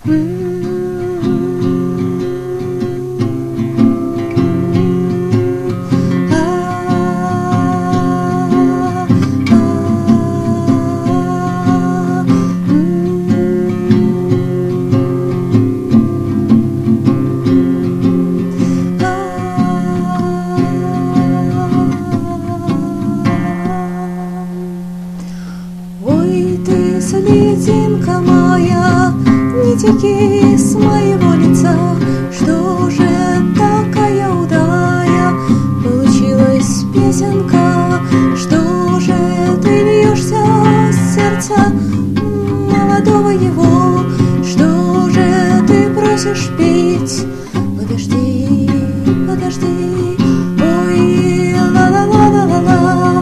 Слезинка моя, не теки с моего лица, что же такая удалая получилась песенка, что же ты льешься с сердца молодого его, что же ты просишь петь? Подожди, подожди, ой, ла-ла-ла-ла-ла-ла.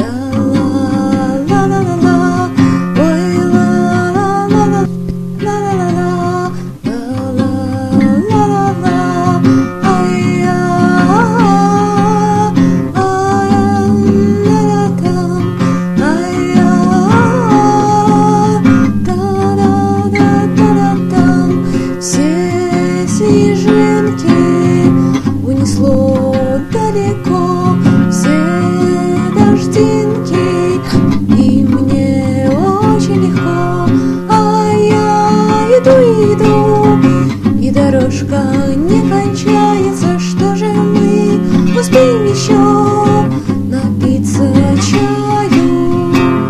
Далеко все дождинки, и мне очень легко, а я иду, и дорожка не кончается. Что же мы успеем еще напиться чаю?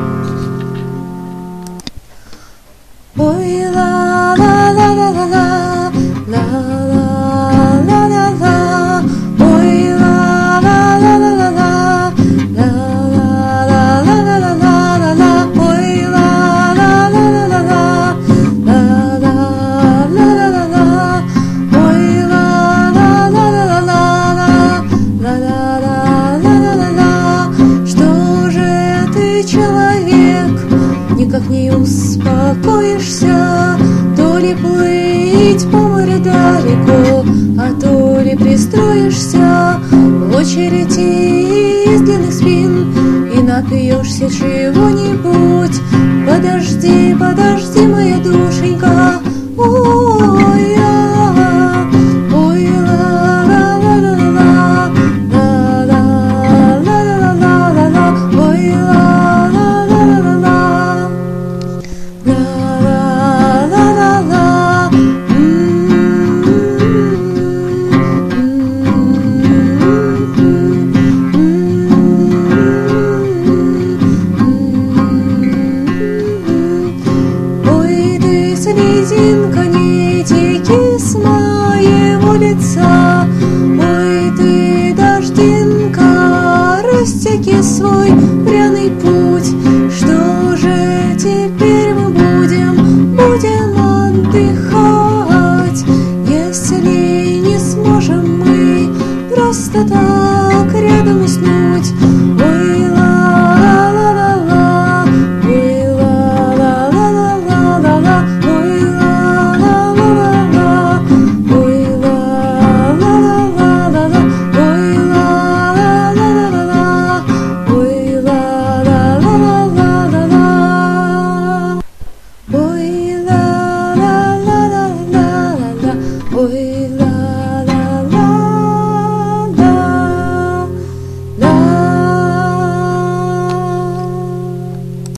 Ой, ла-ла-ла-ла-ла-ла, ла-ла-ла-ла-ла. Никак не успокоишься, то ли плыть по морю далеко, а то ли пристроишься в очередь из длинных спин и напьешься чего-нибудь. Подожди, подожди, моя душенька, ой, ой, ла-ла-ла-ла-ла, ла-ла-ла-ла-ла-ла, ой, слезинка